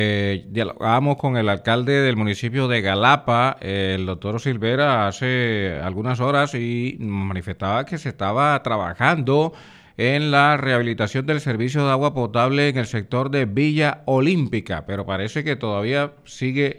Dialogamos con el alcalde del municipio de Galapa, el doctor Silvera, hace algunas horas y manifestaba que se estaba trabajando en la rehabilitación del servicio de agua potable en el sector de Villa Olímpica, pero parece que todavía sigue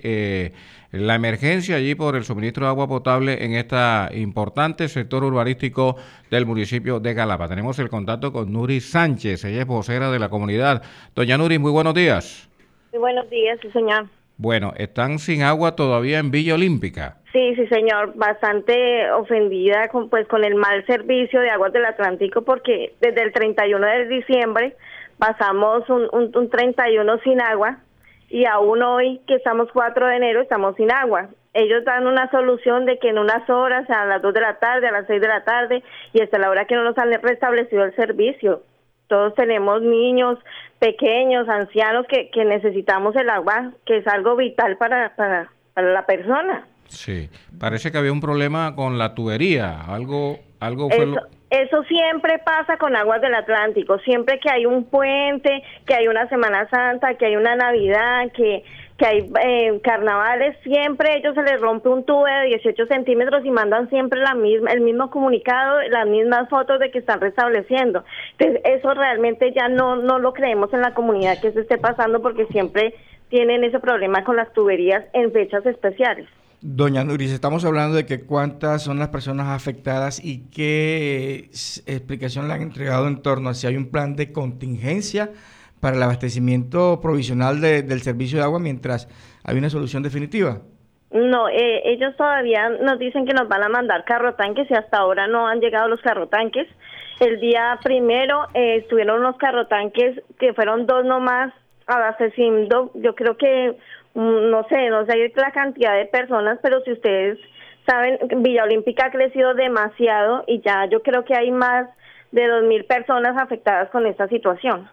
la emergencia allí por el suministro de agua potable en este importante sector urbanístico del municipio de Galapa. Tenemos el contacto con Nuris Sánchez, ella es vocera de la comunidad. Doña Nuris, muy buenos días. Muy buenos días, sí, señor. Bueno, ¿están sin agua todavía en Villa Olímpica? Sí, sí, señor. Bastante ofendida con el mal servicio de Aguas del Atlántico, porque desde el 31 de diciembre pasamos un 31 sin agua y aún hoy, que estamos 4 de enero, estamos sin agua. Ellos dan una solución de que en unas horas, a las 2 de la tarde, a las 6 de la tarde, y hasta la hora que no nos han restablecido el servicio. Todos tenemos niños pequeños, ancianos, que necesitamos el agua, que es algo vital para la persona. Sí, parece que había un problema con la tubería, algo fue lo... Eso siempre pasa con Aguas del Atlántico, siempre que hay un puente, que hay una Semana Santa, que hay una Navidad, que hay carnavales, siempre a ellos se les rompe un tubo de 18 centímetros y mandan siempre el mismo comunicado, las mismas fotos de que están restableciendo. Entonces eso realmente ya no lo creemos en la comunidad que se esté pasando, porque siempre tienen ese problema con las tuberías en fechas especiales. Doña Nuris, estamos hablando de que cuántas son las personas afectadas y qué explicación le han entregado en torno a si hay un plan de contingencia para el abastecimiento provisional del servicio de agua mientras hay una solución definitiva. No, ellos todavía nos dicen que nos van a mandar carrotanques y hasta ahora no han llegado los carrotanques. El día primero estuvieron unos carrotanques que fueron 2 nomás abasteciendo, yo creo que no sé la cantidad de personas, pero si ustedes saben, Villa Olímpica ha crecido demasiado y ya yo creo que hay más de 2,000 personas afectadas con esta situación.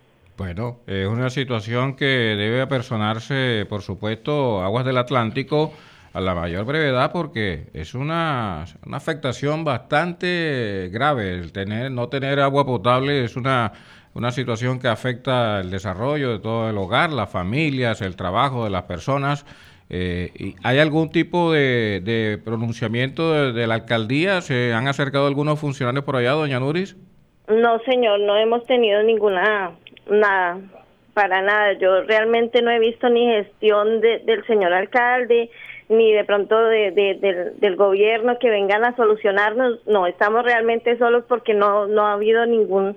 Bueno, es una situación que debe apersonarse, por supuesto, Aguas del Atlántico a la mayor brevedad, porque es una afectación bastante grave. No tener agua potable es una situación que afecta el desarrollo de todo el hogar, las familias, el trabajo de las personas. ¿Y hay algún tipo de pronunciamiento de la alcaldía? ¿Se han acercado algunos funcionarios por allá, doña Nuris? No, señor, no hemos tenido nada, para nada. Yo realmente no he visto ni gestión del señor alcalde, ni de pronto del gobierno que vengan a solucionarnos. No, estamos realmente solos porque no ha habido ninguna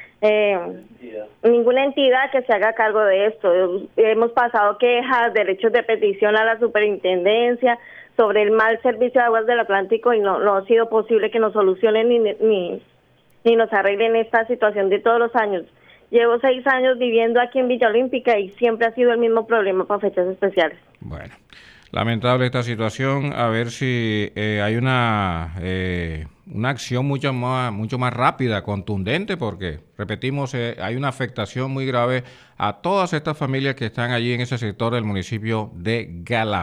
entidad que se haga cargo de esto. Hemos pasado quejas, derechos de petición a la superintendencia sobre el mal servicio de Aguas del Atlántico y no ha sido posible que nos solucionen ni nos arreglen esta situación de todos los años. Llevo 6 años viviendo aquí en Villa Olímpica y siempre ha sido el mismo problema para fechas especiales. Bueno, lamentable esta situación. A ver si hay una acción mucho más rápida, contundente, porque, repetimos, hay una afectación muy grave a todas estas familias que están allí en ese sector del municipio de Galapa.